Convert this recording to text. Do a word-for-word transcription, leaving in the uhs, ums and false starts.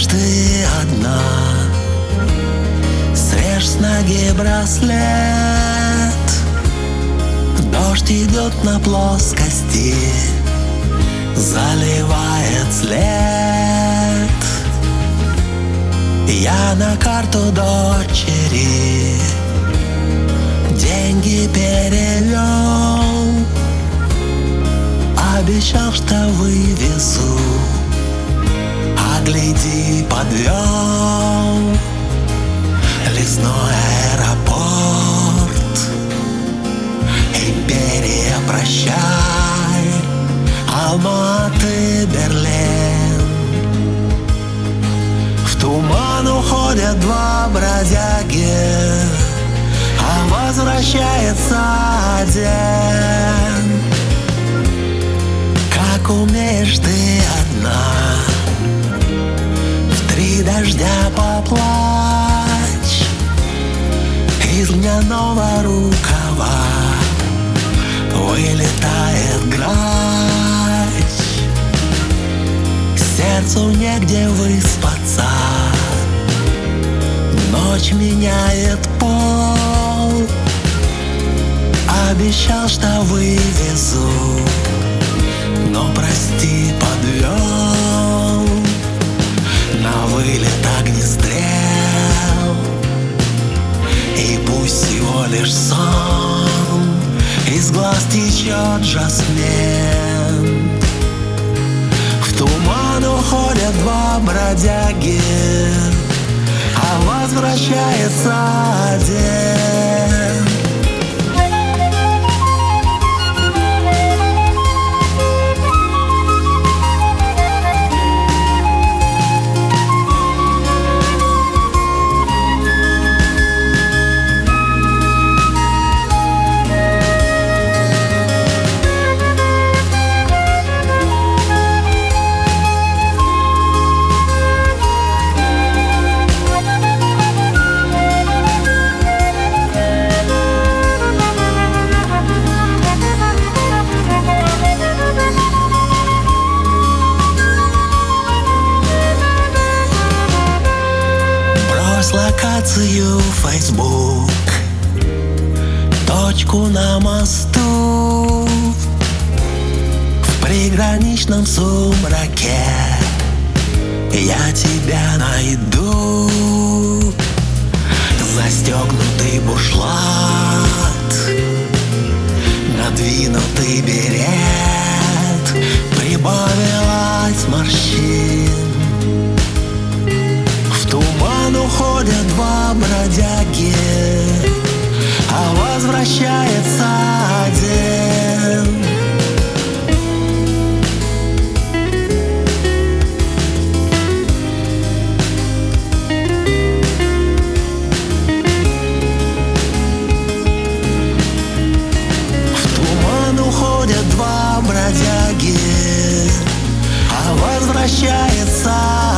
ты одна. Срежь с ноги браслет, дождь идет на плоскости, заливает след. Я на карту дочери деньги перевел, обещал, что вывезу, а гляди, подвел. Лесной аэропорт, империя, прощай, Алматы, Берлин. В туман уходят два бродяги, а возвращается один. Как умеешь ты одна в три дождя поплачь, из льняного рукава вылетает грач. Сердцу негде выспаться, ночь меняет пол. Обещал, что вывезу, но прости, подвел. На вылет огнестрел, и пусть всего лишь сон, из глаз течет жасмин. В туман уходят два бродяги, а возвращается один. Локацию Facebook, точку на мосту, в приграничном сумраке я тебя найду. Застегнутый бушлат, надвинутый берет, прибавилась морщин. Уходят два бродяги, а возвращается один. В туман уходят два бродяги, а возвращается